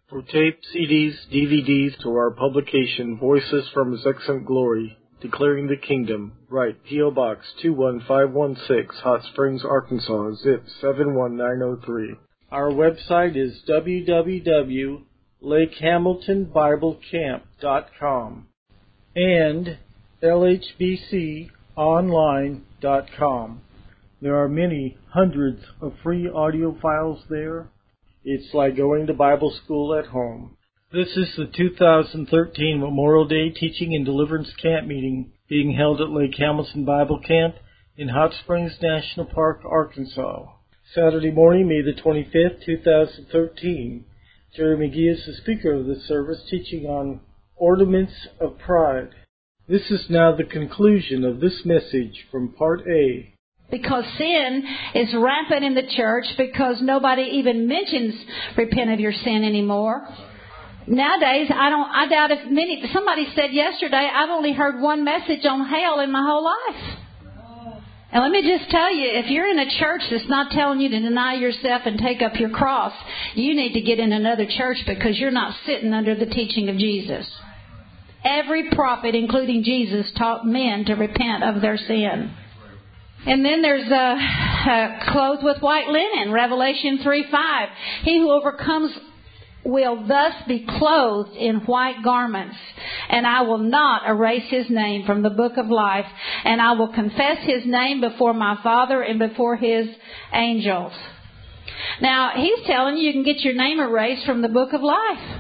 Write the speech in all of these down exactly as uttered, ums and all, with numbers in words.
For tape, C Ds, D V Ds, to our publication, Voices from His Excellent Glory, Declaring the Kingdom, write P O. Box two one five one six, Hot Springs, Arkansas, zip seven one nine zero three. Our website is w w w dot lake hamilton bible camp dot com and l h b c online dot com. There are many hundreds of free audio files there. It's like going to Bible school at home. This is the two thousand thirteen Memorial Day Teaching and Deliverance Camp Meeting being held at Lake Hamilton Bible Camp in Hot Springs National Park, Arkansas. Saturday morning, May the twenty-fifth, two thousand thirteen. Jerry McGee is the speaker of this service, teaching on Ornaments of Pride. This is now the conclusion of this message from Part A. Because sin is rampant in the church, because nobody even mentions repent of your sin anymore. Nowadays, I don't. I doubt if many. Somebody said yesterday, I've only heard one message on hell in my whole life. And let me just tell you, if you're in a church that's not telling you to deny yourself and take up your cross, you need to get in another church, because you're not sitting under the teaching of Jesus. Every prophet, including Jesus, taught men to repent of their sin. And then there's uh, uh, clothed with white linen, Revelation three five. He who overcomes will thus be clothed in white garments, and I will not erase his name from the book of life, and I will confess his name before my Father and before his angels. Now, he's telling you you can get your name erased from the book of life.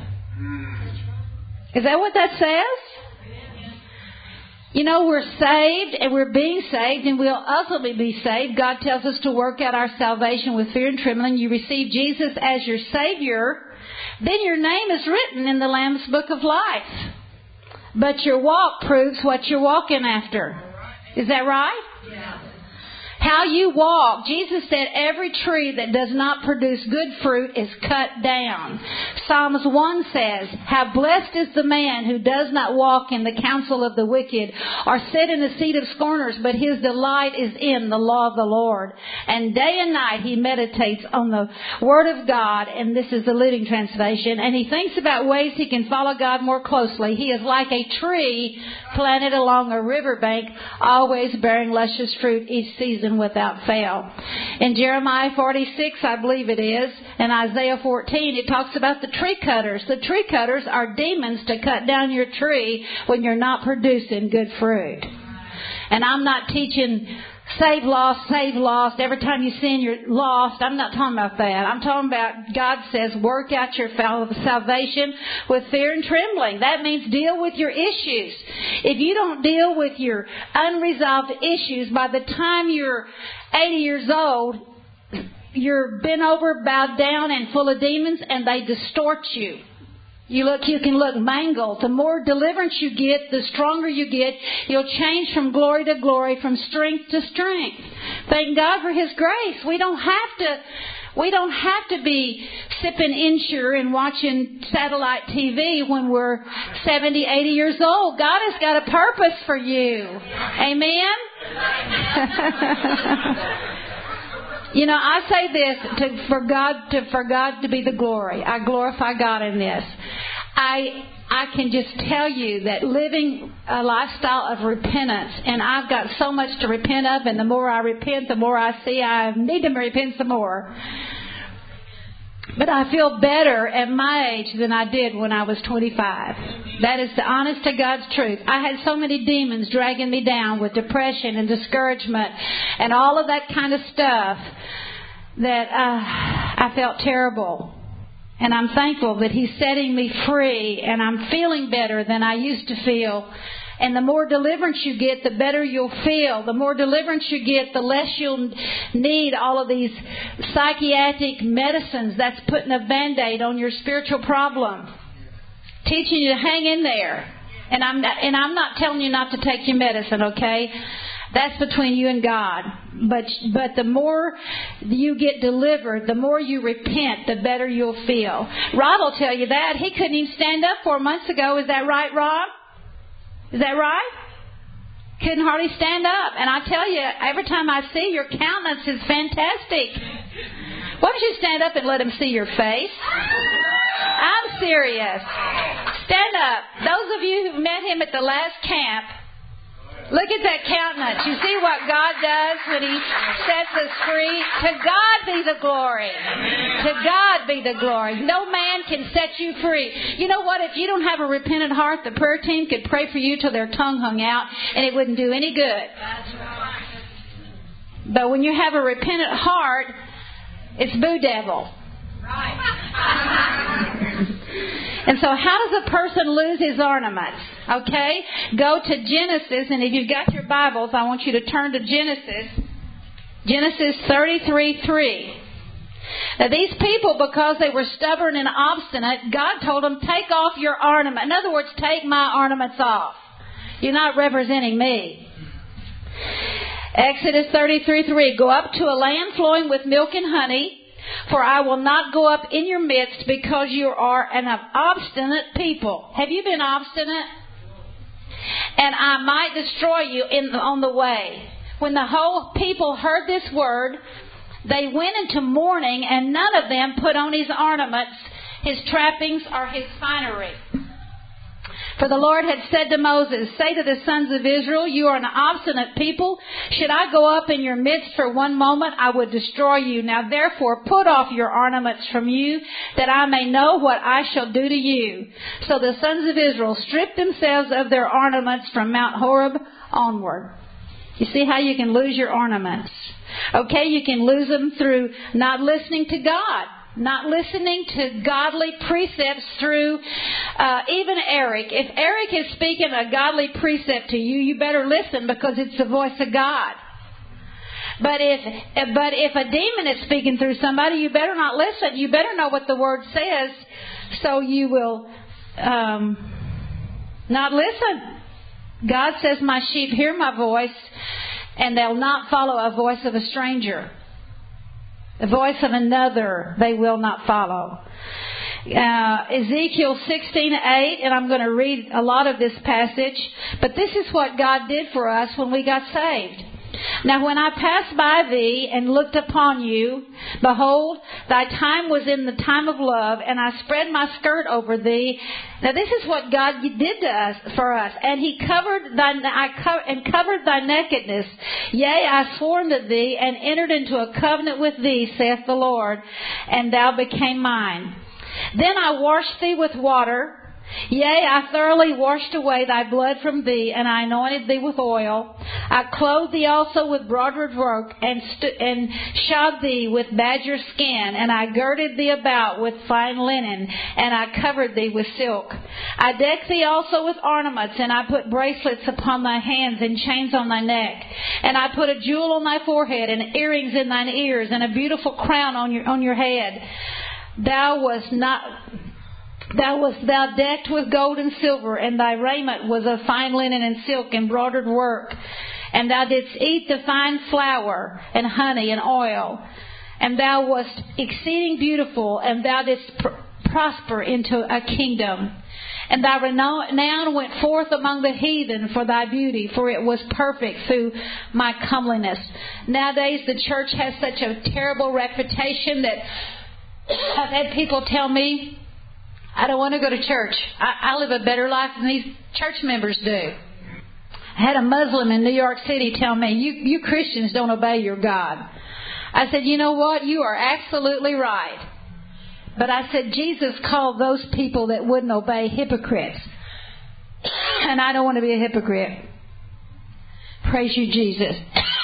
Is that what that says? You know, we're saved and we're being saved, and we'll ultimately be saved. God tells us to work out our salvation with fear and trembling. You receive Jesus as your Savior, then your name is written in the Lamb's Book of Life. But your walk proves what you're walking after. Is that right? Yeah. How you walk. Jesus said every tree that does not produce good fruit is cut down. Psalms one says, how blessed is the man who does not walk in the counsel of the wicked, or sit in the seat of scorners, but his delight is in the law of the Lord. And day and night he meditates on the Word of God, and this is the Living Translation, and he thinks about ways he can follow God more closely. He is like a tree planted along a riverbank, always bearing luscious fruit each season without fail. In Jeremiah forty-six, I believe it is, and Isaiah fourteen, it talks about the tree cutters. The tree cutters are demons to cut down your tree when you're not producing good fruit. And I'm not teaching save lost, save lost. Every time you sin, you're lost. I'm not talking about that. I'm talking about, God says, work out your salvation with fear and trembling. That means deal with your issues. If you don't deal with your unresolved issues, by the time you're eighty years old, you're bent over, bowed down, and full of demons, and they distort you. You look, you can look mangled. The more deliverance you get, the stronger you get. You'll change from glory to glory, from strength to strength. Thank God for His grace. We don't have to, we don't have to be sipping Ensure and watching satellite T V when we're seventy, eighty years old. God has got a purpose for you. Amen? You know, I say this to, for God to for God to be the glory. I glorify God in this. I I can just tell you that living a lifestyle of repentance, and I've got so much to repent of, and the more I repent, the more I see I need to repent some more. But I feel better at my age than I did when I was twenty-five. That is the honest to God's truth. I had so many demons dragging me down with depression and discouragement and all of that kind of stuff that uh, I felt terrible. And I'm thankful that He's setting me free, and I'm feeling better than I used to feel. And the more deliverance you get, the better you'll feel. The more deliverance you get, the less you'll need all of these psychiatric medicines that's putting a Band-Aid on your spiritual problem. Teaching you to hang in there. And I'm not, and I'm not telling you not to take your medicine, okay? That's between you and God. But but the more you get delivered, the more you repent, the better you'll feel. Rod will tell you that. He couldn't even stand up four months ago. Is that right, Rod? Is that right? Couldn't hardly stand up. And I tell you, every time I see your countenance is fantastic. Why don't you stand up and let him see your face? I'm serious. Stand up. Those of you who met him at the last camp, look at that countenance. You see what God does when He sets us free? To God be the glory. To God be the glory. No man can set you free. You know what? If you don't have a repentant heart, the prayer team could pray for you till their tongue hung out, and it wouldn't do any good. But when you have a repentant heart, it's boo devil. And so how does a person lose his ornaments? Okay? Go to Genesis, and if you've got your Bibles, I want you to turn to Genesis. Genesis thirty-three three. Now these people, because they were stubborn and obstinate, God told them, take off your ornament. In other words, take my ornaments off. You're not representing me. Exodus thirty-three three. Go up to a land flowing with milk and honey, for I will not go up in your midst, because you are an obstinate people. Have you been obstinate? And I might destroy you in the, on the way. When the whole people heard this word, they went into mourning, and none of them put on his ornaments, his trappings, or his finery. For the Lord had said to Moses, say to the sons of Israel, you are an obstinate people. Should I go up in your midst for one moment, I would destroy you. Now therefore put off your ornaments from you, that I may know what I shall do to you. So the sons of Israel stripped themselves of their ornaments from Mount Horeb onward. You see how you can lose your ornaments? Okay, you can lose them through not listening to God. Not listening to godly precepts through uh, even Eric. If Eric is speaking a godly precept to you, you better listen, because it's the voice of God. But if but if a demon is speaking through somebody, you better not listen. You better know what the Word says, so you will um, not listen. God says, my sheep hear my voice, and they'll not follow a voice of a stranger. The voice of another they will not follow. Uh, Ezekiel sixteen eight, and I'm going to read a lot of this passage, but this is what God did for us when we got saved. Now when I passed by thee and looked upon you, behold, thy time was in the time of love, and I spread my skirt over thee. Now this is what God did to us, for us. And he covered thy, I co- and covered thy nakedness. Yea, I swore unto thee, and entered into a covenant with thee, saith the Lord, and thou became mine. Then I washed thee with water. Yea, I thoroughly washed away thy blood from thee, and I anointed thee with oil. I clothed thee also with broidered work, and st- and shod thee with badger skin, and I girded thee about with fine linen, and I covered thee with silk. I decked thee also with ornaments, and I put bracelets upon thy hands, and chains on thy neck. And I put a jewel on thy forehead, and earrings in thine ears, and a beautiful crown on your on your head. Thou wast not... Thou wast thou decked with gold and silver, and thy raiment was of fine linen and silk and broidered work. And thou didst eat the fine flour and honey and oil. And thou wast exceeding beautiful, and thou didst pr- prosper into a kingdom. And thy renown went forth among the heathen for thy beauty, for it was perfect through my comeliness. Nowadays the church has such a terrible reputation that I've had people tell me, I don't want to go to church. I, I live a better life than these church members do. I had a Muslim in New York City tell me, you, you Christians don't obey your God. I said, you know what? You are absolutely right. But I said, Jesus called those people that wouldn't obey hypocrites. And I don't want to be a hypocrite. Praise you, Jesus.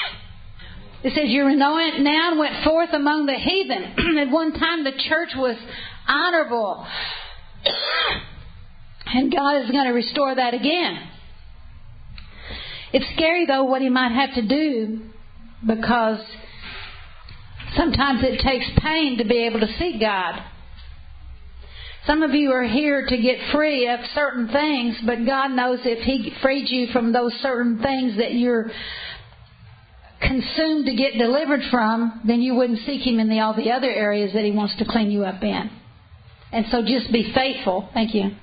It says, your renown went forth among the heathen. At one time the church was honorable. And God is going to restore that again. It's scary, though, what He might have to do, because sometimes it takes pain to be able to seek God. Some of you are here to get free of certain things, but God knows if He freed you from those certain things that you're consumed to get delivered from, then you wouldn't seek Him in the, all the other areas that He wants to clean you up in. And so just be faithful. Thank you.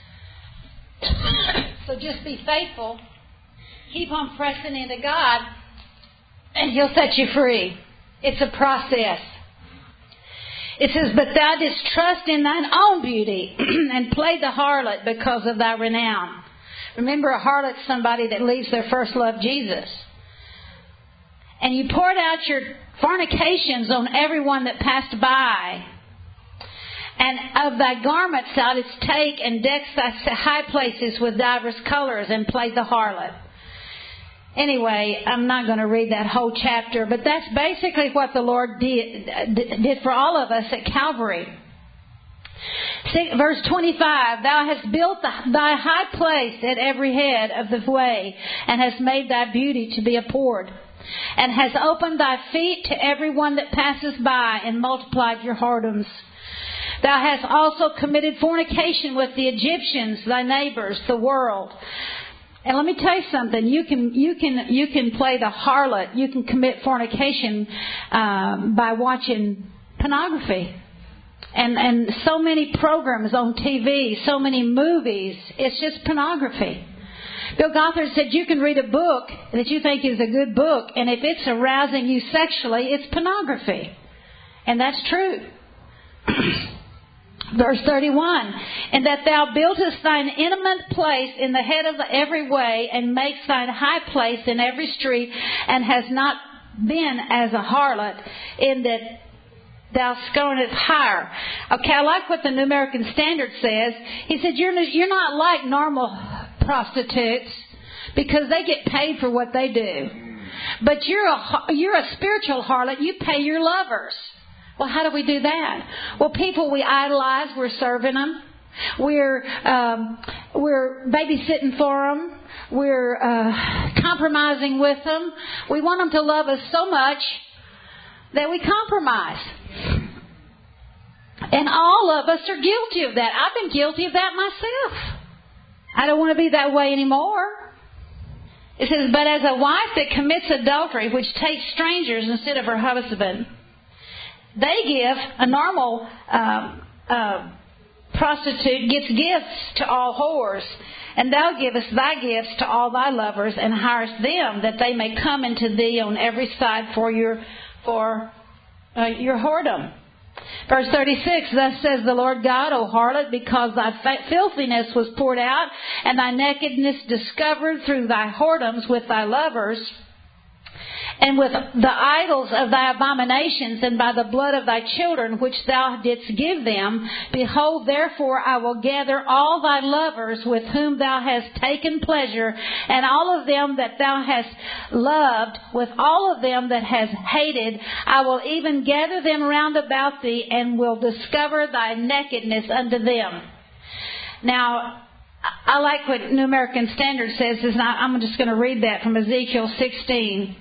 So just be faithful. Keep on pressing into God, and He'll set you free. It's a process. It says, but thou didst trust in thine own beauty and played the harlot because of thy renown. Remember, a harlot's somebody that leaves their first love, Jesus. And you poured out your fornications on everyone that passed by. And of thy garments thou didst take and decked thy high places with divers colors and played the harlot. Anyway, I'm not going to read that whole chapter, but that's basically what the Lord did, did for all of us at Calvary. Verse twenty-five, thou hast built thy high place at every head of the way, and hast made thy beauty to be abhorred, and hast opened thy feet to every one that passes by, and multiplied your whoredoms. Thou hast also committed fornication with the Egyptians, thy neighbors, the world. And let me tell you something. You can you can you can play the harlot. You can commit fornication um, by watching pornography, and and so many programs on T V, so many movies. It's just pornography. Bill Gothard said you can read a book that you think is a good book, and if it's arousing you sexually, it's pornography, and that's true. Verse thirty-one, and that thou buildest thine intimate place in the head of every way, and makest thine high place in every street, and hast not been as a harlot, in that thou scornest hire. Okay, I like what the New American Standard says. He said, you're, you're not like normal prostitutes, because they get paid for what they do. But you're a, you're a spiritual harlot. You pay your lovers. Well, how do we do that? Well, people we idolize, we're serving them. We're um, we're babysitting for them. We're uh, compromising with them. We want them to love us so much that we compromise. And all of us are guilty of that. I've been guilty of that myself. I don't want to be that way anymore. It says, but as a wife that commits adultery, which takes strangers instead of her husband, they give, a normal uh, uh, prostitute gets gifts to all whores, and thou givest thy gifts to all thy lovers, and hirest them that they may come into thee on every side for your for uh, your whoredom. Verse thirty-six, thus says the Lord God, O harlot, because thy filthiness was poured out, and thy nakedness discovered through thy whoredoms with thy lovers, and with the idols of thy abominations, and by the blood of thy children which thou didst give them. Behold, therefore I will gather all thy lovers with whom thou hast taken pleasure, and all of them that thou hast loved, with all of them that hast hated. I will even gather them round about thee, and will discover thy nakedness unto them. Now, I like what New American Standard says. Is not, I'm just going to read that from Ezekiel sixteen.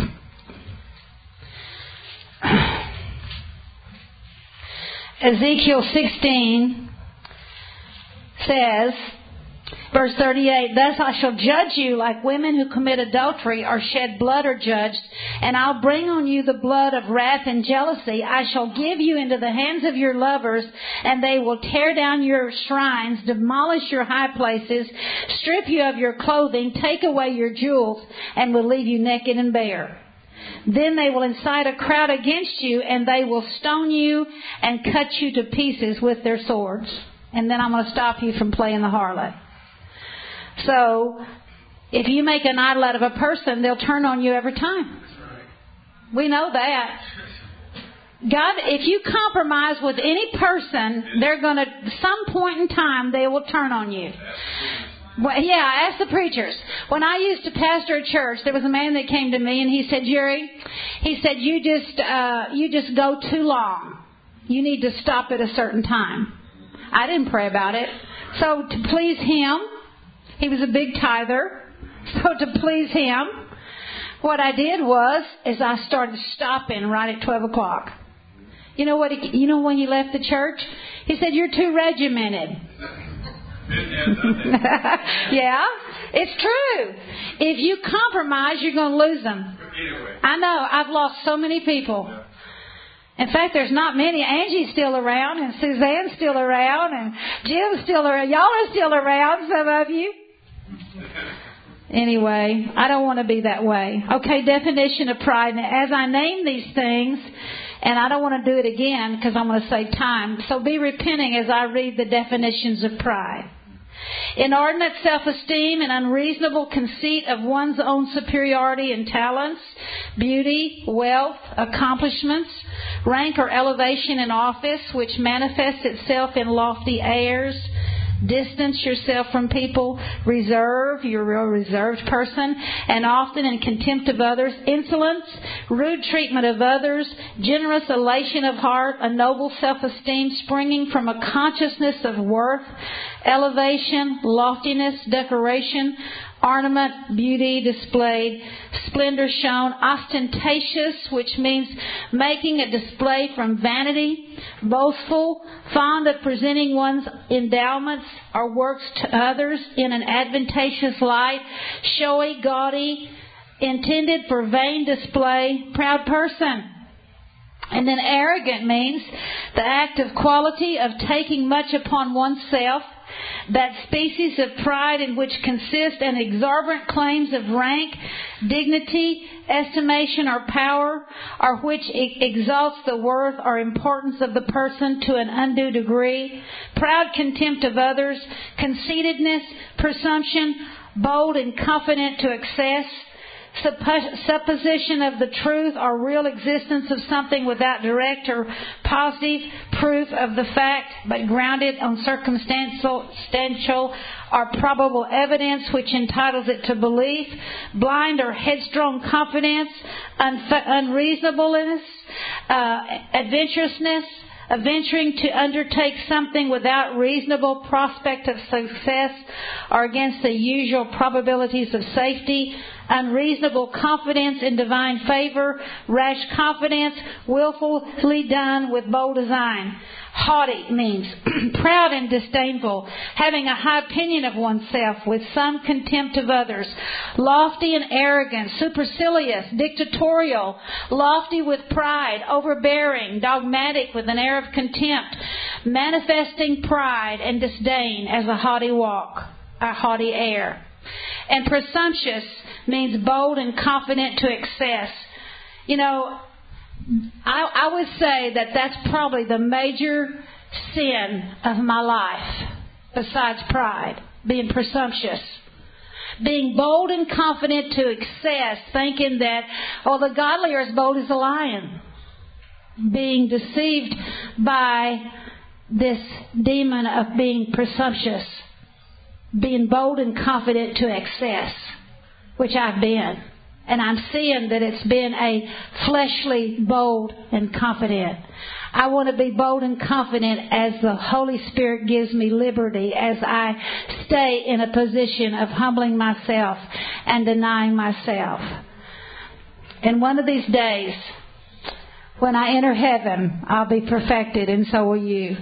Ezekiel sixteen says, verse thirty-eight, thus I shall judge you like women who commit adultery or shed blood are judged, and I'll bring on you the blood of wrath and jealousy. I shall give you into the hands of your lovers, and they will tear down your shrines, demolish your high places, strip you of your clothing, take away your jewels, and will leave you naked and bare. Then they will incite a crowd against you, and they will stone you and cut you to pieces with their swords. And then I'm going to stop you from playing the harlot. So, if you make an idol out of a person, they'll turn on you every time. We know that. God, if you compromise with any person, they're going to, some point in time, they will turn on you. Well, yeah, ask the preachers. When I used to pastor a church, there was a man that came to me and he said, Jerry, he said, you just, uh, you just go too long. You need to stop at a certain time. I didn't pray about it. So to please him, he was a big tither. So to please him, what I did was, is I started stopping right at twelve o'clock. You know what? He, you know when he left the church? He said, you're too regimented. Yeah, it's true. If you compromise, you're going to lose them. I know. I've lost so many people. In fact, there's not many. Angie's still around, and Suzanne's still around, and Jim's still around. Y'all are still around, some of you. Anyway, I don't want to be that way. Okay, definition of pride. Now, as I name these things, And I don't want to do it again because I'm going to save time. So be repenting as I read the definitions of pride. Inordinate self-esteem and unreasonable conceit of one's own superiority in talents, beauty, wealth, accomplishments, rank or elevation in office, which manifests itself in lofty airs. Distance yourself from people. Reserve, you're a reserved person, and often in contempt of others. Insolence, rude treatment of others, generous elation of heart, a noble self-esteem springing from a consciousness of worth, elevation, loftiness, decoration, ornament, beauty displayed, splendor shown, ostentatious, which means making a display from vanity, boastful, fond of presenting one's endowments or works to others in an advantageous light, showy, gaudy, intended for vain display, proud person. And then arrogant means the act of quality of taking much upon oneself, that species of pride in which consist an exorbitant claims of rank, dignity, estimation, or power, or which exalts the worth or importance of the person to an undue degree, proud contempt of others, conceitedness, presumption, bold and confident to excess, supposition of the truth or real existence of something without direct or positive proof of the fact, but grounded on circumstantial or probable evidence which entitles it to belief, blind or headstrong confidence, unf- unreasonableness, uh, adventurousness, of venturing to undertake something without reasonable prospect of success or against the usual probabilities of safety, unreasonable confidence in divine favor, rash confidence, willfully done with bold design. Haughty means proud and disdainful, having a high opinion of oneself with some contempt of others. Lofty and arrogant, supercilious, dictatorial, lofty with pride, overbearing, dogmatic with an air of contempt, manifesting pride and disdain as a haughty walk, a haughty air. And presumptuous means bold and confident to excess. You know, I, I would say that that's probably the major sin of my life, besides pride, being presumptuous. Being bold and confident to excess, thinking that, oh, the godly are as bold as a lion. Being deceived by this demon of being presumptuous. Being bold and confident to excess, which I've been. And I'm seeing that it's been a fleshly, bold and confident. I want to be bold and confident as the Holy Spirit gives me liberty, as I stay in a position of humbling myself and denying myself. And one of these days, when I enter heaven, I'll be perfected, and so will you.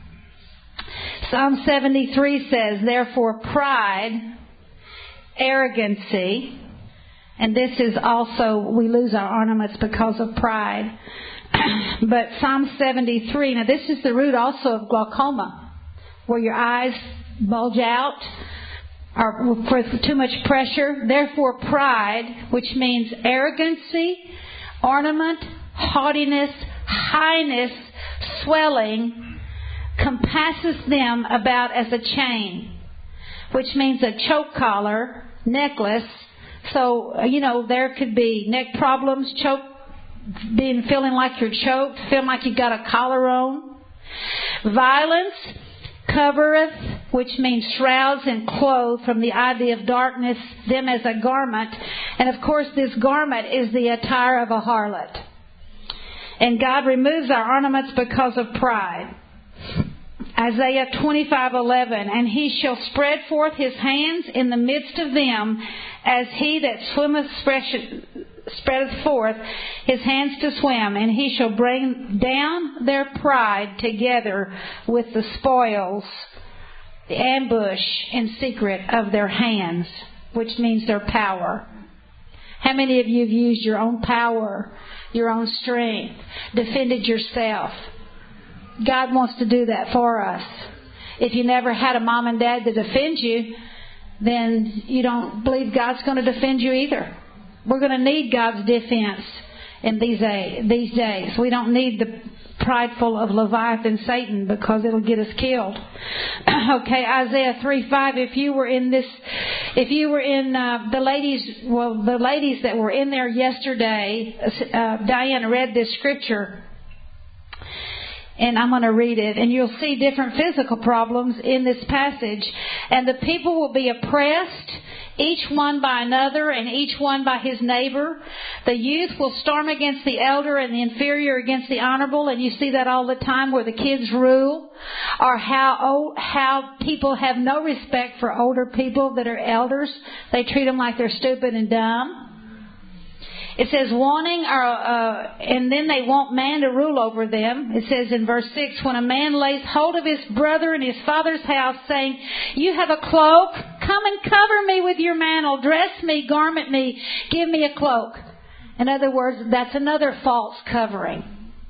Psalm seventy-three says, therefore pride, arrogancy, and this is also, we lose our ornaments because of pride. But Psalm seventy-three, now this is the root also of glaucoma, where your eyes bulge out or for too much pressure. Therefore pride, which means arrogancy, ornament, haughtiness, highness, swelling, compasses them about as a chain, which means a choke collar, necklace. So, you know, there could be neck problems, choke, being feeling like you're choked, feeling like you've got a collar on. Violence covereth, which means shrouds and clothe from the idea of darkness, them as a garment. And of course, this garment is the attire of a harlot. And God removes our ornaments because of pride. Isaiah twenty-five eleven, and he shall spread forth his hands in the midst of them, as he that swimmeth spreadeth forth his hands to swim, and he shall bring down their pride together with the spoils, the ambush in secret of their hands, which means their power. How many of you have used your own power, your own strength, defended yourself? God wants to do that for us. If you never had a mom and dad to defend you, then you don't believe God's going to defend you either. We're going to need God's defense in these these days. We don't need the prideful of Leviathan Satan, because it'll get us killed. Okay, Isaiah three five. If you were in this, if you were in uh, the ladies, well, the ladies that were in there yesterday, uh, Diane read this scripture. And I'm going to read it, and you'll see different physical problems in this passage. And the people will be oppressed, each one by another, and each one by his neighbor. The youth will storm against the elder, and the inferior against the honorable. And you see that all the time, where the kids rule, or how old, how people have no respect for older people that are elders. They treat them like they're stupid and dumb. It says wanting, or, uh, and then they want man to rule over them. It says in verse six, when a man lays hold of his brother in his father's house, saying, you have a cloak, come and cover me with your mantle, dress me, garment me, give me a cloak. In other words, that's another false covering.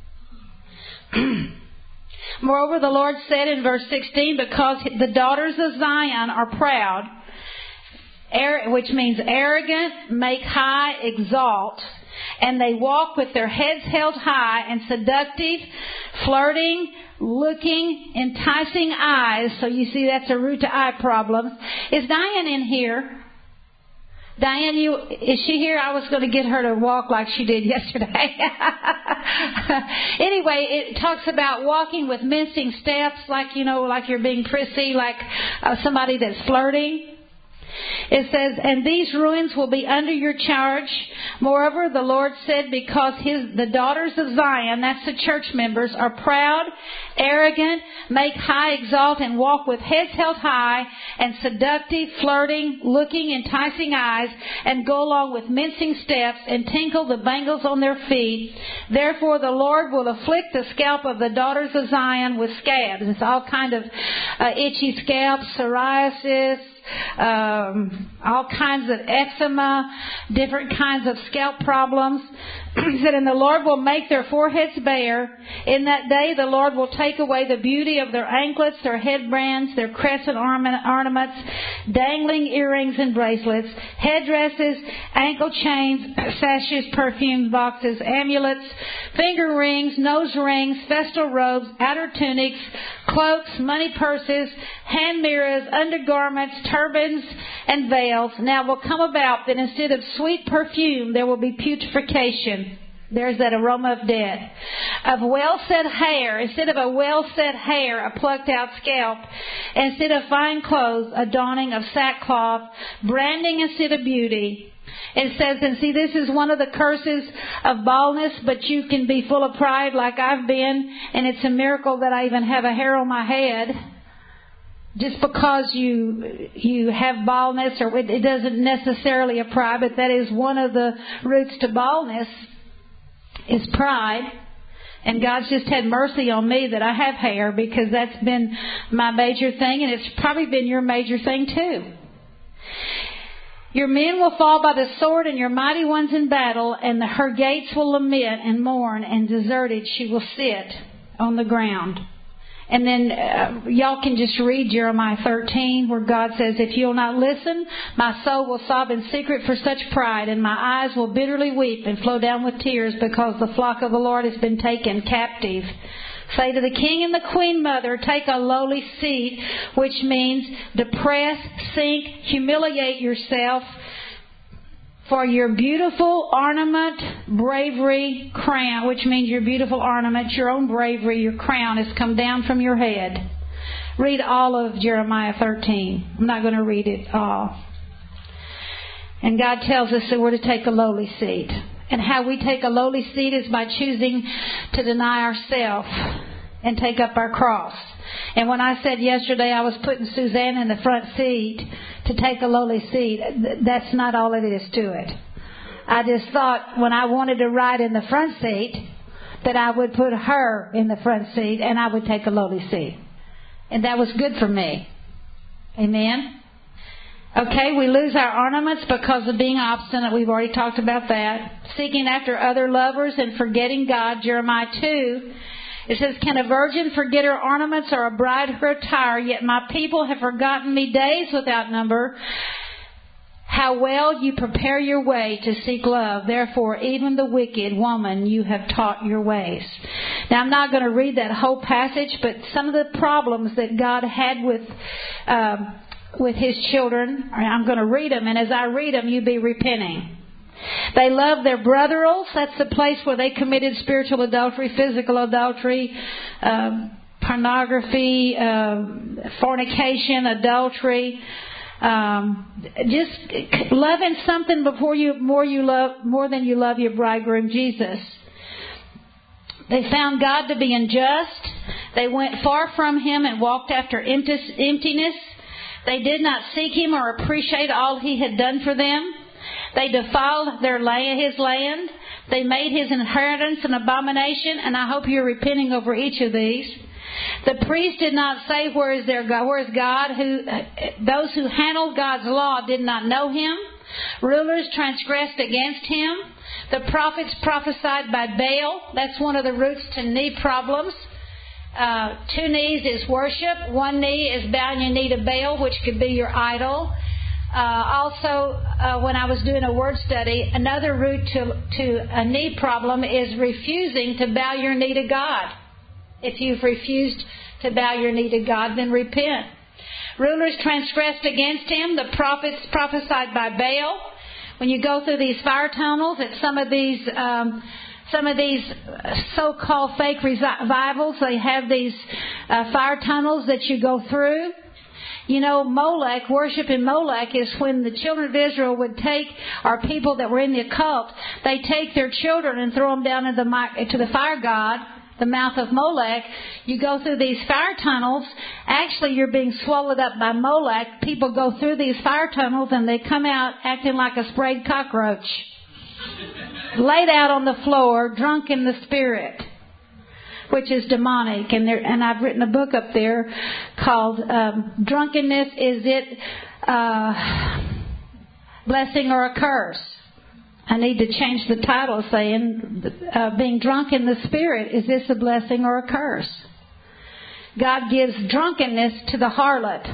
Moreover, the Lord said in verse sixteen, because the daughters of Zion are proud, which means arrogant, make high, exalt, and they walk with their heads held high, and seductive, flirting, looking, enticing eyes. So you see that's a root to eye problems. Is Diane in here? Diane, you is she here? I was going to get her to walk like she did yesterday. Anyway, it talks about walking with mincing steps, like, you know, like you're being prissy, like uh, somebody that's flirting. It says, and these ruins will be under your charge. Moreover, the Lord said, because his the daughters of Zion, that's the church members, are proud, arrogant, make high, exalt, and walk with heads held high, and seductive, flirting, looking, enticing eyes, and go along with mincing steps, and tinkle the bangles on their feet. Therefore the Lord will afflict the scalp of the daughters of Zion with scabs. It's all kind of uh, itchy scalps, psoriasis, Um, all kinds of eczema, different kinds of scalp problems. He said, and the Lord will make their foreheads bare. In that day the Lord will take away the beauty of their anklets, their headbands, their crescent ornaments, dangling earrings and bracelets, headdresses, ankle chains, sashes, perfumes, boxes, amulets, finger rings, nose rings, festal robes, outer tunics, cloaks, money purses, hand mirrors, undergarments, turbans, and veils. Now it will come about that instead of sweet perfume, there will be putrefaction. There's that aroma of death. Of well-set hair, instead of a well-set hair, a plucked out scalp. Instead of fine clothes, a donning of sackcloth. Branding instead of beauty. It says, and see, this is one of the curses of baldness, but you can be full of pride like I've been, and it's a miracle that I even have a hair on my head. Just because you you have baldness, or it, it doesn't necessarily a pride, but that is one of the roots to baldness, is pride. And God's just had mercy on me that I have hair, because that's been my major thing, and it's probably been your major thing too. Your men will fall by the sword, and your mighty ones in battle, and the, her gates will lament and mourn, and deserted she will sit on the ground. And then uh, y'all can just read Jeremiah thirteen, where God says, if you'll not listen, my soul will sob in secret for such pride, and my eyes will bitterly weep and flow down with tears, because the flock of the Lord has been taken captive. Say to the king and the queen mother, take a lowly seat, which means depress, sink, humiliate yourself, for your beautiful ornament, bravery, crown, which means your beautiful ornament, your own bravery, your crown has come down from your head. Read all of Jeremiah thirteen. I'm not going to read it all. And God tells us that we're to take a lowly seat. And how we take a lowly seat is by choosing to deny ourselves and take up our cross. And when I said yesterday I was putting Suzanne in the front seat to take a lowly seat, that's not all it is to it. I just thought when I wanted to ride in the front seat that I would put her in the front seat and I would take a lowly seat. And that was good for me. Amen? Okay, we lose our ornaments because of being obstinate. We've already talked about that. Seeking after other lovers and forgetting God. Jeremiah two. It says, can a virgin forget her ornaments, or a bride her attire? Yet my people have forgotten me days without number. How well you prepare your way to seek love. Therefore, even the wicked woman you have taught your ways. Now, I'm not going to read that whole passage, but some of the problems that God had with um, with His children, I'm going to read them, and as I read them, you be repenting. They loved their brotherals. That's the place where they committed spiritual adultery, physical adultery, um, pornography, uh, fornication, adultery. Um, just loving something before you more you love more than you love your bridegroom Jesus. They found God to be unjust. They went far from Him and walked after emptiness. They did not seek Him or appreciate all He had done for them. They defiled their land, His land. They made His inheritance an abomination, and I hope you're repenting over each of these. The priest did not say, "Where is their God?" Where is God? Who those who handled God's law did not know Him. Rulers transgressed against Him. The prophets prophesied by Baal. That's one of the roots to knee problems. Uh, two knees is worship. One knee is bowing your knee to Baal, which could be your idol. Uh, also, uh, when I was doing a word study, another root to, to a knee problem is refusing to bow your knee to God. If you've refused to bow your knee to God, then repent. Rulers transgressed against Him. The prophets prophesied by Baal. When you go through these fire tunnels at some of these um, some of these so-called fake revivals, they have these uh, fire tunnels that you go through. You know, Molech, worshiping Molech is when the children of Israel would take, or people that were in the occult, they take their children and throw them down into the, to the fire god, the mouth of Molech. You go through these fire tunnels. Actually, you're being swallowed up by Molech. People go through these fire tunnels and they come out acting like a sprayed cockroach. Laid out on the floor, drunk in the spirit, which is demonic. And there, and I've written a book up there called um, Drunkenness, Is It uh, Blessing or a Curse? I need to change the title saying, uh, being drunk in the Spirit, is this a blessing or a curse? God gives drunkenness to the harlot.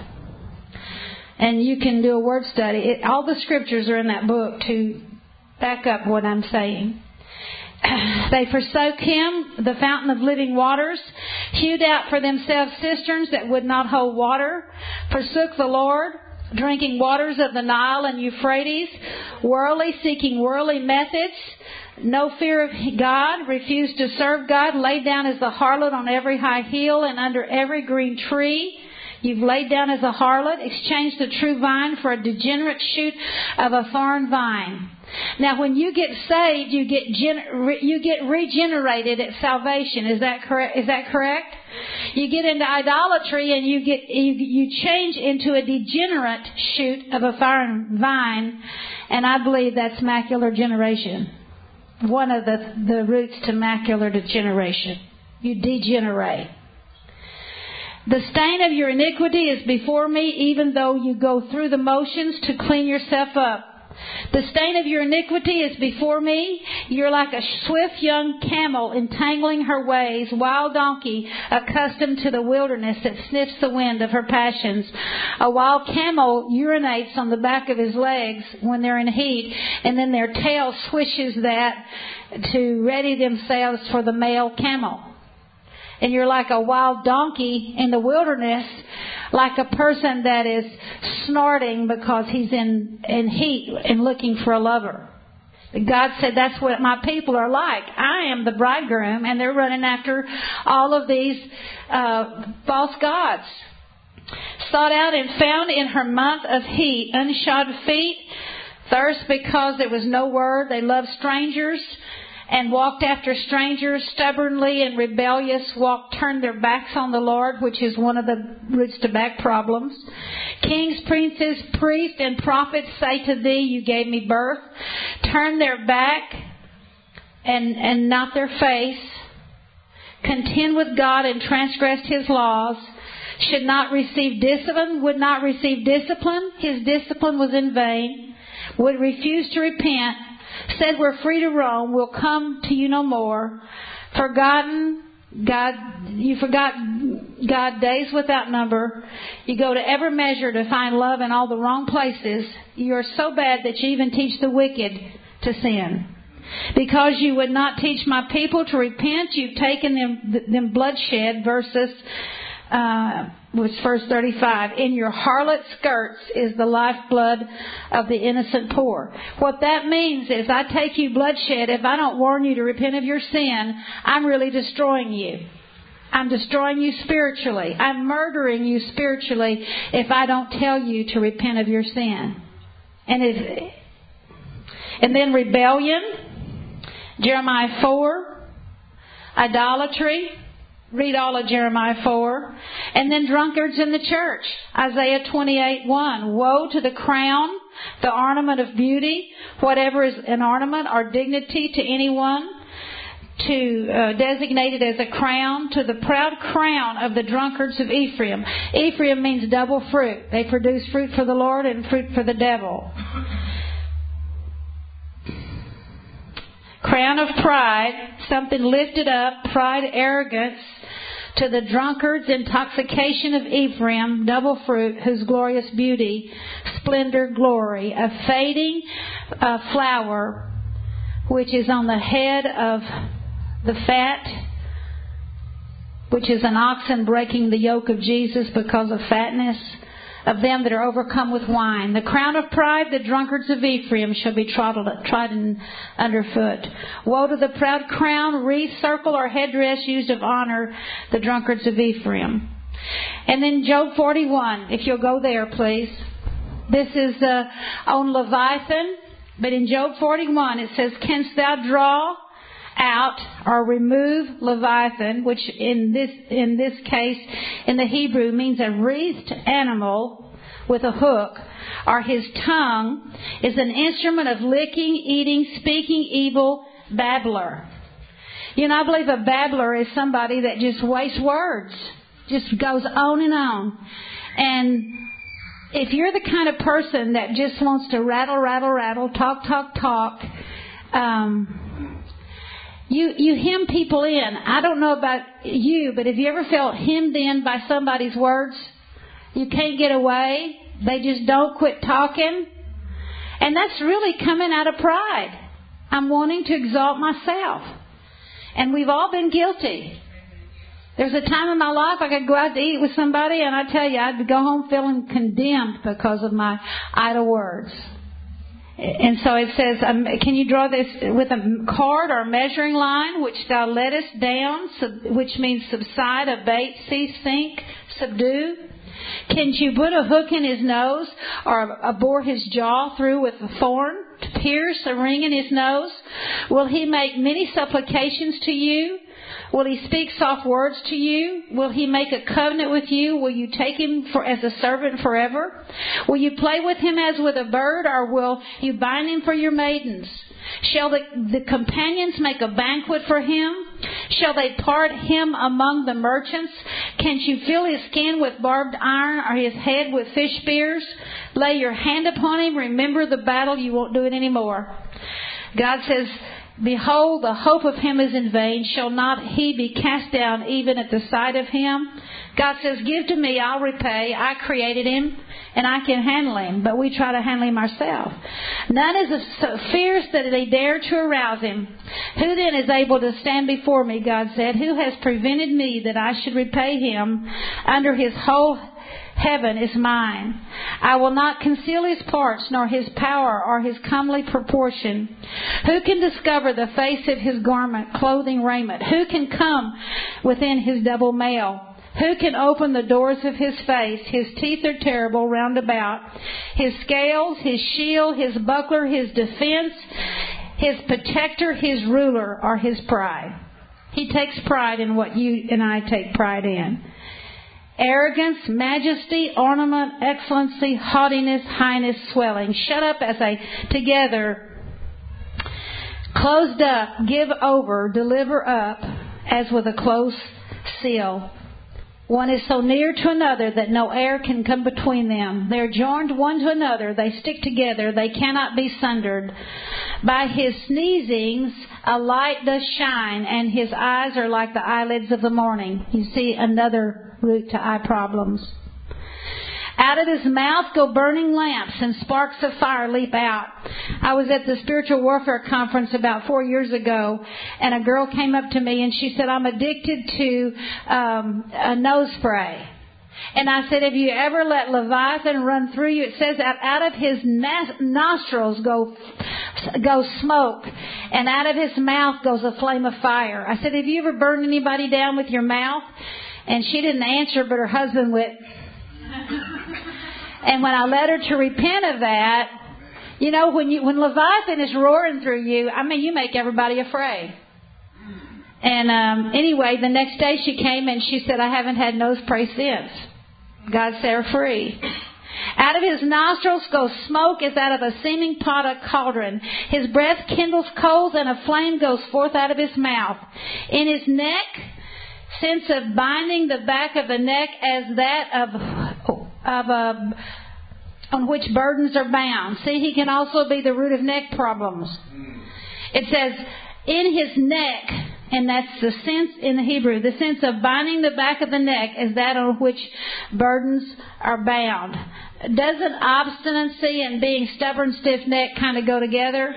And you can do a word study. It, all the scriptures are in that book to back up what I'm saying. They forsook Him, the fountain of living waters, hewed out for themselves cisterns that would not hold water, forsook the Lord, drinking waters of the Nile and Euphrates, worldly, seeking worldly methods, no fear of God, refused to serve God, laid down as a harlot on every high hill and under every green tree. You've laid down as a harlot, exchanged the true vine for a degenerate shoot of a thorn vine. Now, when you get saved, you get gener- you get regenerated at salvation. Is that correct? Is that correct? You get into idolatry and you get you, you change into a degenerate shoot of a foreign vine, and I believe that's macular degeneration. One of the the roots to macular degeneration. You degenerate. The stain of your iniquity is before me, even though you go through the motions to clean yourself up. The stain of your iniquity is before me. You're like a swift young camel entangling her ways, wild donkey accustomed to the wilderness that sniffs the wind of her passions. A wild camel urinates on the back of his legs when they're in heat, and then their tail swishes that to ready themselves for the male camel. And you're like a wild donkey in the wilderness, like a person that is snorting because he's in, in heat and looking for a lover. God said that's what my people are like. I am the bridegroom, and they're running after all of these uh, false gods. Sought out and found in her month of heat, unshod feet, thirst because there was no word. They loved strangers and walked after strangers, stubbornly and rebellious, walked, turned their backs on the Lord, which is one of the roots to back problems. Kings, princes, priests, and prophets say to thee, you gave me birth. Turn their back and, and not their face. Contend with God and transgressed His laws. Should not receive discipline, would not receive discipline. His discipline was in vain. Would refuse to repent. Said we're free to roam, we'll come to you no more. Forgotten, God, you forgot God days without number. You go to every measure to find love in all the wrong places. You are so bad that you even teach the wicked to sin. Because you would not teach my people to repent, you've taken them, them bloodshed, verses, uh, was verse thirty-five. In your harlot skirts is the lifeblood of the innocent poor. What that means is I take you bloodshed. If I don't warn you to repent of your sin, I'm really destroying you. I'm destroying you spiritually. I'm murdering you spiritually if I don't tell you to repent of your sin. And it, and then rebellion, Jeremiah four, idolatry, read all of Jeremiah four, and then drunkards in the church, Isaiah twenty-eight one. Woe to the crown, the ornament of beauty, whatever is an ornament or dignity to anyone, to uh, designate it as a crown, to the proud crown of the drunkards of Ephraim. Ephraim means double fruit. They produce fruit for the Lord and fruit for the devil. Crown of pride, something lifted up, pride, arrogance, to the drunkards, intoxication of Ephraim, double fruit, whose glorious beauty, splendor, glory, a fading uh, flower, which is on the head of the fat, which is an oxen breaking the yoke of Jesus because of fatness, of them that are overcome with wine. The crown of pride, the drunkards of Ephraim, shall be trodden underfoot. Woe to the proud crown, wreath, circle, or headdress used of honor, the drunkards of Ephraim. And then Job forty-one, if you'll go there, please. This is uh, on Leviathan, but in Job forty-one it says, canst thou draw out or remove Leviathan, which in this in this case in the Hebrew means a wreathed animal with a hook, or his tongue is an instrument of licking, eating, speaking evil, babbler. You know, I believe a babbler is somebody that just wastes words, just goes on and on. And if you're the kind of person that just wants to rattle, rattle, rattle, talk, talk, talk, um, You you hem people in. I don't know about you, but have you ever felt hemmed in by somebody's words? You can't get away. They just don't quit talking. And that's really coming out of pride. I'm wanting to exalt myself. And we've all been guilty. There's a time in my life I could go out to eat with somebody, and I tell you, I'd go home feeling condemned because of my idle words. And so it says, um, can you draw this with a cord or a measuring line, which thou lettest down, sub, which means subside, abate, cease, sink, subdue? Can you put a hook in his nose or a, a bore his jaw through with a thorn to pierce a ring in his nose? Will he make many supplications to you? Will he speak soft words to you? Will he make a covenant with you? Will you take him for as a servant forever? Will you play with him as with a bird, or will you bind him for your maidens? Shall the, the companions make a banquet for him? Shall they part him among the merchants? Can't you fill his skin with barbed iron, or his head with fish spears? Lay your hand upon him. Remember the battle. You won't do it anymore. God says, behold, the hope of him is in vain. Shall not he be cast down even at the sight of him? God says, give to me, I'll repay. I created him, and I can handle him. But we try to handle him ourselves. None is so fierce that they dare to arouse him. Who then is able to stand before me, God said? Who has prevented me that I should repay him? Under his whole heaven is mine. I will not conceal his parts, nor his power, or his comely proportion. Who can discover the face of his garment, clothing, raiment? Who can come within his double mail? Who can open the doors of his face? His teeth are terrible round about. His scales, his shield, his buckler, his defense, his protector, his ruler, are his pride. He takes pride in what you and I take pride in. Arrogance, majesty, ornament, excellency, haughtiness, highness, swelling. Shut up as a together, closed up, give over, deliver up, as with a close seal. One is so near to another that no air can come between them. They are joined one to another. They stick together. They cannot be sundered. By his sneezings a light does shine, and his eyes are like the eyelids of the morning. You see another root to eye problems. Out of his mouth go burning lamps, and sparks of fire leap out. I was at the spiritual warfare conference about four years ago, and a girl came up to me and she said, I'm addicted to um, a nose spray. And I said, have you ever let Leviathan run through you? It says that out of his nostrils go, go smoke, and out of his mouth goes a flame of fire. I said, have you ever burned anybody down with your mouth? And she didn't answer, but her husband went. And when I led her to repent of that, you know, when you when Leviathan is roaring through you, I mean, you make everybody afraid. And um, anyway, the next day she came and she said, I haven't had nose spray since. God set her free. Out of his nostrils goes smoke as out of a seeming pot of cauldron. His breath kindles coals, and a flame goes forth out of his mouth. In his neck, sense of binding the back of the neck as that of of a on which burdens are bound. See, he can also be the root of neck problems. It says, in his neck, and that's the sense in the Hebrew, the sense of binding the back of the neck as that on which burdens are bound. Doesn't obstinacy and being stubborn, stiff-necked kind of go together?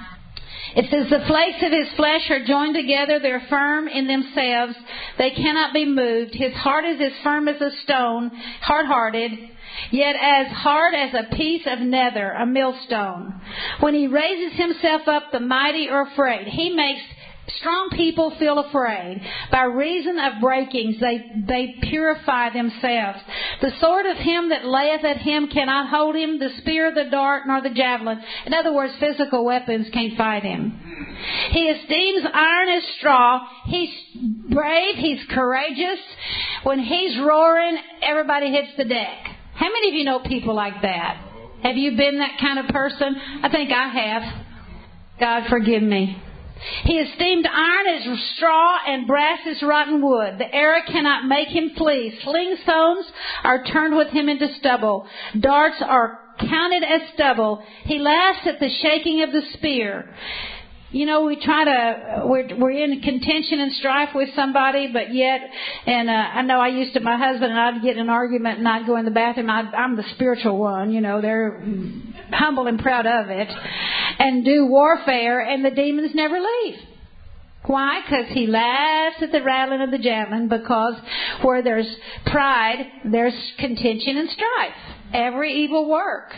It says, the flakes of his flesh are joined together. They're firm in themselves. They cannot be moved. His heart is as firm as a stone, hard-hearted, yet as hard as a piece of nether, a millstone. When he raises himself up, the mighty are afraid. He makes strong people feel afraid. By reason of breakings, they, they purify themselves. The sword of him that layeth at him cannot hold him, the spear, the dart, nor the javelin. In other words, physical weapons can't fight him. He esteems iron as straw. He's brave. He's courageous. When he's roaring, everybody hits the deck. How many of you know people like that? Have you been that kind of person? I think I have. God forgive me. He esteemed iron as straw and brass as rotten wood. The arrow cannot make him flee. Sling stones are turned with him into stubble. Darts are counted as stubble. He laughs at the shaking of the spear. You know, we try to, we're, we're in contention and strife with somebody, but yet, and uh, I know I used to, my husband and I'd get in an argument and I'd go in the bathroom. I'd, I'm the spiritual one, you know, they're humble and proud of it, and do warfare, and the demons never leave. Why? Because he laughs at the rattling of the javelin, because where there's pride, there's contention and strife. Every evil work.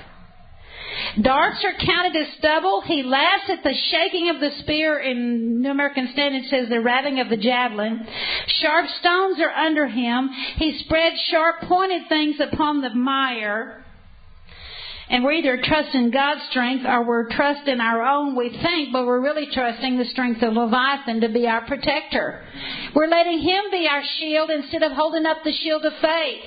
Darts are counted as stubble. He laughs at the shaking of the spear. In New American Standard, it says the rattling of the javelin. Sharp stones are under him. He spreads sharp pointed things upon the mire. And we're either trusting God's strength or we're trusting our own, we think, but we're really trusting the strength of Leviathan to be our protector. We're letting him be our shield instead of holding up the shield of faith.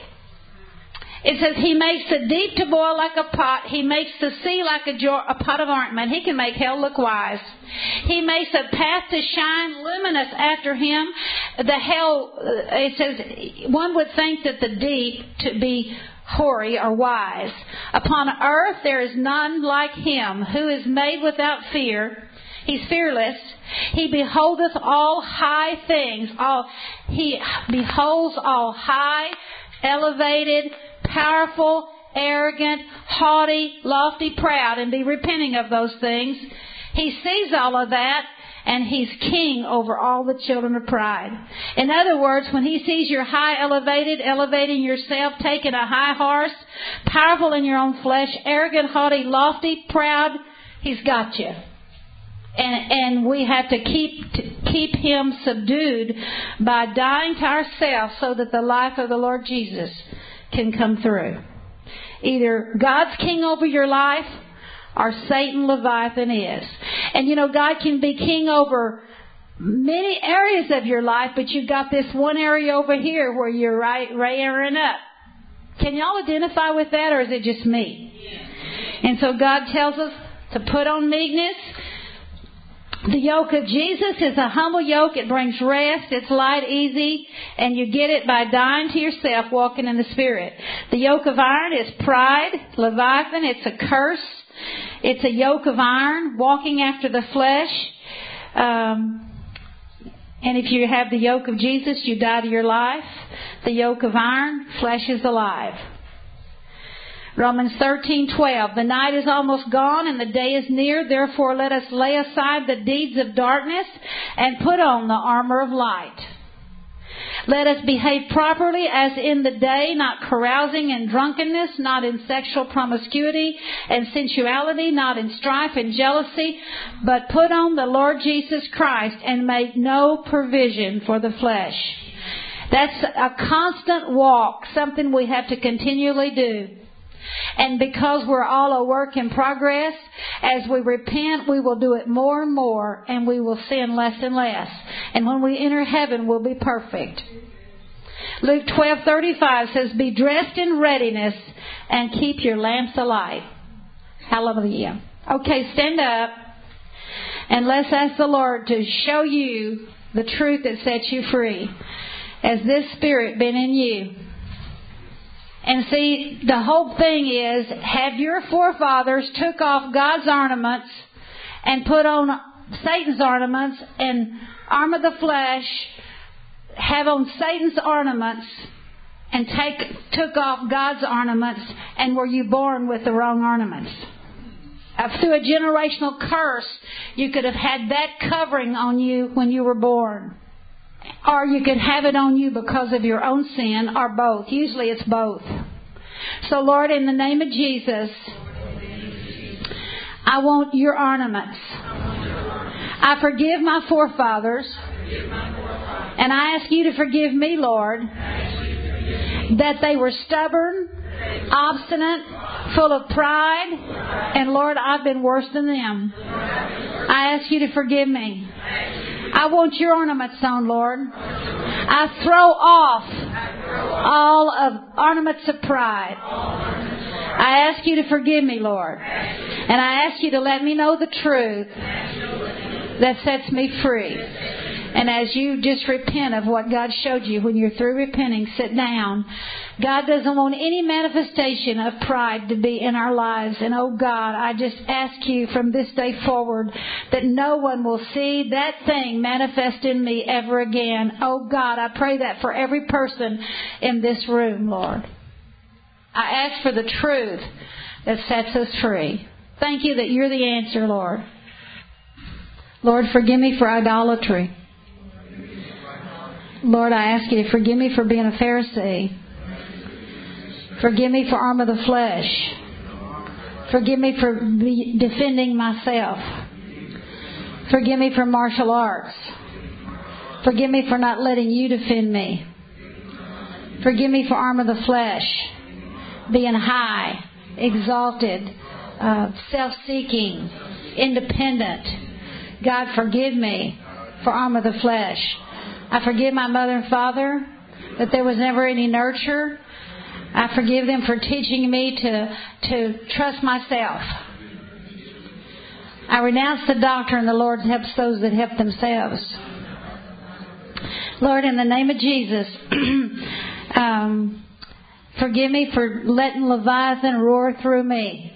It says he makes the deep to boil like a pot. He makes the sea like a, jar, a pot of ointment. He can make hell look wise. He makes a path to shine luminous after him. The hell, it says, one would think that the deep to be hoary or wise. Upon earth there is none like him, who is made without fear. He's fearless. He beholdeth all high things. All he beholds all high, elevated, powerful, arrogant, haughty, lofty, proud, and be repenting of those things. He sees all of that, and he's king over all the children of pride. In other words, when he sees you're high elevated, elevating yourself, taking a high horse, powerful in your own flesh, arrogant, haughty, lofty, proud, he's got you. And, and we have to keep to keep him subdued by dying to ourselves so that the life of the Lord Jesus can come through. Either God's king over your life or Satan, Leviathan, is. And you know, God can be king over many areas of your life, but you've got this one area over here where you're right, rearing up. Can y'all identify with that, or is it just me? And so God tells us to put on meekness. The yoke of Jesus is a humble yoke. It brings rest. It's light, easy, and you get it by dying to yourself, walking in the Spirit. The yoke of iron is pride, Leviathan. It's a curse. It's a yoke of iron, walking after the flesh. Um, And if you have the yoke of Jesus, you die to your life. The yoke of iron, flesh is alive. Romans thirteen twelve. The night is almost gone and the day is near. Therefore let us lay aside the deeds of darkness and put on the armor of light. Let us behave properly as in the day, not carousing and drunkenness, not in sexual promiscuity and sensuality, not in strife and jealousy, but put on the Lord Jesus Christ and make no provision for the flesh. That's a constant walk, something we have to continually do. And because we're all a work in progress, as we repent, we will do it more and more, and we will sin less and less. And when we enter heaven, we'll be perfect. Luke twelve thirty-five says, be dressed in readiness and keep your lamps alight. Hallelujah. Okay, stand up and let's ask the Lord to show you the truth that sets you free. Has this Spirit been in you? And see, the whole thing is, have your forefathers took off God's ornaments and put on Satan's ornaments and arm of the flesh, have on Satan's ornaments and take took off God's ornaments, and were you born with the wrong ornaments? Uh, through a generational curse, you could have had that covering on you when you were born. Or you could have it on you because of your own sin, or both. Usually it's both. So Lord, in the name of Jesus, I want your ornaments. I forgive my forefathers. And I ask you to forgive me, Lord, that they were stubborn, obstinate, full of pride, and Lord, I've been worse than them. I ask you to forgive me. I want your ornaments on, Lord. I throw off all of ornaments of pride. I ask you to forgive me, Lord. And I ask you to let me know the truth that sets me free. And as you just repent of what God showed you, when you're through repenting, sit down. God doesn't want any manifestation of pride to be in our lives. And oh God, I just ask you from this day forward that no one will see that thing manifest in me ever again. Oh God, I pray that for every person in this room, Lord. I ask for the truth that sets us free. Thank you that you're the answer, Lord. Lord, forgive me for idolatry. Lord, I ask you to forgive me for being a Pharisee. Forgive me for arm of the flesh. Forgive me for be defending myself. Forgive me for martial arts. Forgive me for not letting you defend me. Forgive me for arm of the flesh. Being high, exalted, uh, self-seeking, independent. God, forgive me for arm of the flesh. I forgive my mother and father that there was never any nurture. I forgive them for teaching me to, to trust myself. I renounce the doctrine the Lord helps those that help themselves. Lord, in the name of Jesus, um, forgive me for letting Leviathan roar through me.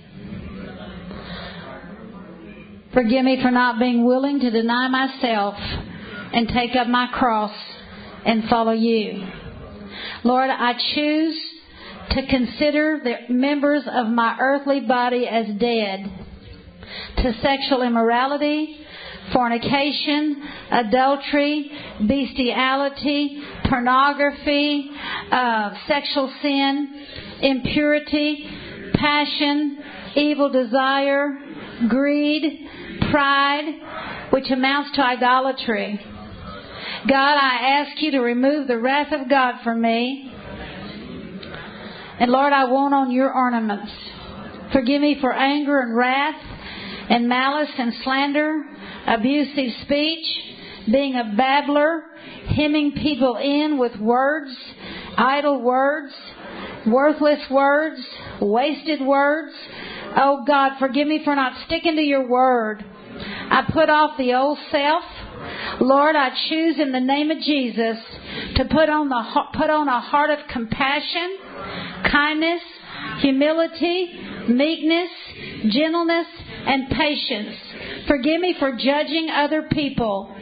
Forgive me for not being willing to deny myself and take up my cross and follow you. Lord, I choose to consider the members of my earthly body as dead to sexual immorality, fornication, adultery, bestiality, pornography, uh, sexual sin, impurity, passion, evil desire, greed, pride, which amounts to idolatry. God, I ask you to remove the wrath of God from me. And Lord, I want on your ornaments. Forgive me for anger and wrath and malice and slander, abusive speech, being a babbler, hemming people in with words, idle words, worthless words, wasted words. Oh God, forgive me for not sticking to your word. I put off the old self. Lord, I choose in the name of Jesus to put on the put on a heart of compassion, kindness, humility, meekness, gentleness, and patience. Forgive me for judging other people.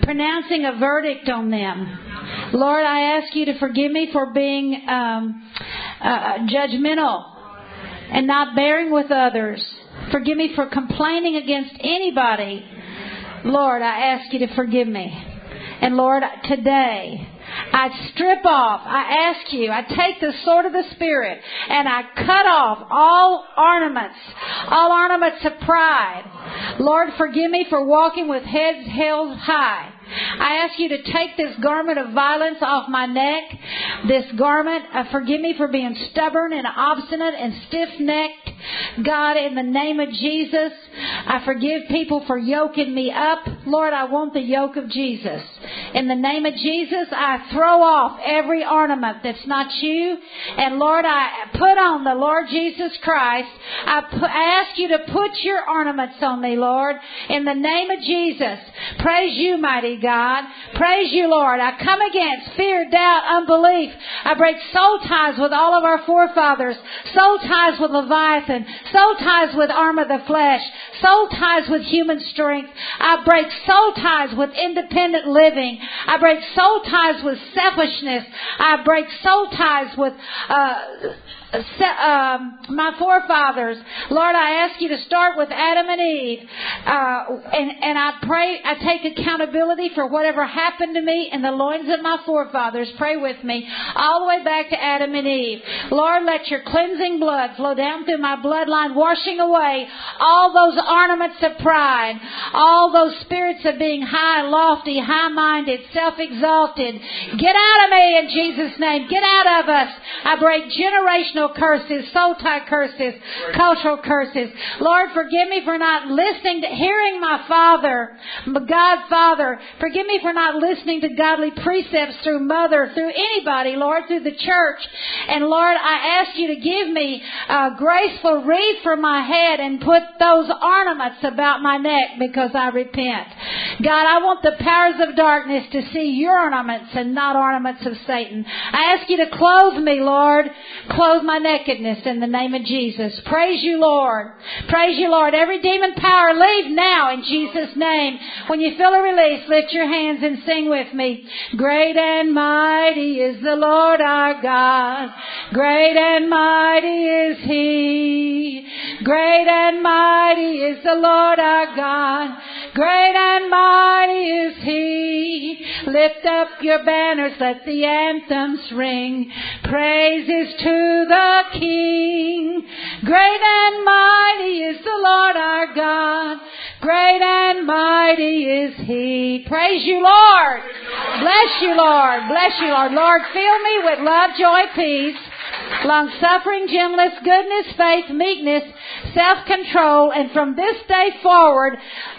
pronouncing a verdict on them. Lord, I ask you to forgive me for being um, uh, judgmental and not bearing with others. Forgive me for complaining against anybody. Lord, I ask you to forgive me. And Lord, today, I strip off, I ask you, I take the sword of the Spirit and I cut off all ornaments, all ornaments of pride. Lord, forgive me for walking with heads held high. I ask you to take this garment of violence off my neck. This garment, uh, forgive me for being stubborn and obstinate and stiff-necked. God, in the name of Jesus, I forgive people for yoking me up. Lord, I want the yoke of Jesus. In the name of Jesus, I throw off every ornament that's not you. And Lord, I put on the Lord Jesus Christ. I, pu- I ask you to put your ornaments on me, Lord. In the name of Jesus, praise you, mighty God. Praise you, Lord. I come against fear, doubt, unbelief. I break soul ties with all of our forefathers. Soul ties with Leviathan. Soul ties with arm of the flesh. Soul ties with human strength. I break soul ties with independent living. I break soul ties with selfishness. I break soul ties with uh, uh, my forefathers. Lord, I ask you to start with Adam and Eve. Uh, and, and I pray, I take accountability for whatever happened to me in the loins of my forefathers. Pray with me. All the way back to Adam and Eve. Lord, let your cleansing blood flow down through my bloodline, washing away all those ornaments of pride, all those spirits of being high, lofty, high-minded, self-exalted. Get out of me in Jesus' name. Get out of us. I break generational curses, soul tie curses, cultural curses. Lord, forgive me for not listening to, hearing my Father, my God Father. Forgive me for not listening to godly precepts through mother, through anybody, Lord, through the church. And Lord, I ask you to give me a graceful wreath for my head and put those ornaments about my neck because I repent. God, I want the powers of darkness to see your ornaments and not ornaments of Satan. I ask you to clothe me, Lord. Clothe my nakedness in the name of Jesus. Praise you, Lord. Praise you, Lord. Every demon power, leave now in Jesus' name. When you feel a release, lift your hands and sing with me. Great and mighty is the Lord our God. Great and mighty is He. Great and mighty is the Lord our God. Great and mighty is He. Lift up your banners, let the anthems ring. Praises to the King. Great and mighty is the Lord our God. Great and mighty is He. Praise you, Lord. Bless you, Lord. Bless you, Lord. Lord, fill me with love, joy, peace, long-suffering, gentleness, goodness, faith, meekness, self-control, and from this day forward,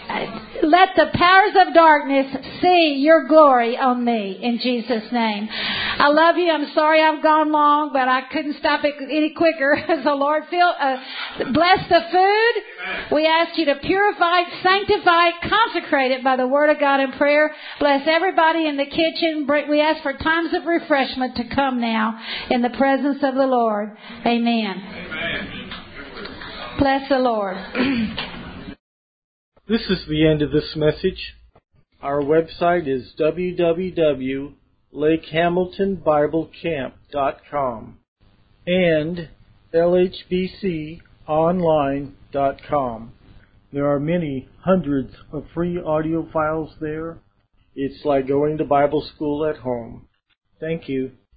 let the powers of darkness see your glory on me in Jesus' name. I love you. I'm sorry I've gone long, but I couldn't stop it any quicker. So Lord, feel, uh, bless the food. We ask you to purify it, sanctify it, consecrate it by the word of God and prayer. Bless everybody in the kitchen. We ask for times of refreshment to come now in the presence of the Lord. Amen. Amen. Bless the Lord. This is the end of this message. Our website is w w w dot lake hamilton bible camp dot com and l h b c online dot com. There are many hundreds of free audio files there. It's like going to Bible school at home. Thank you.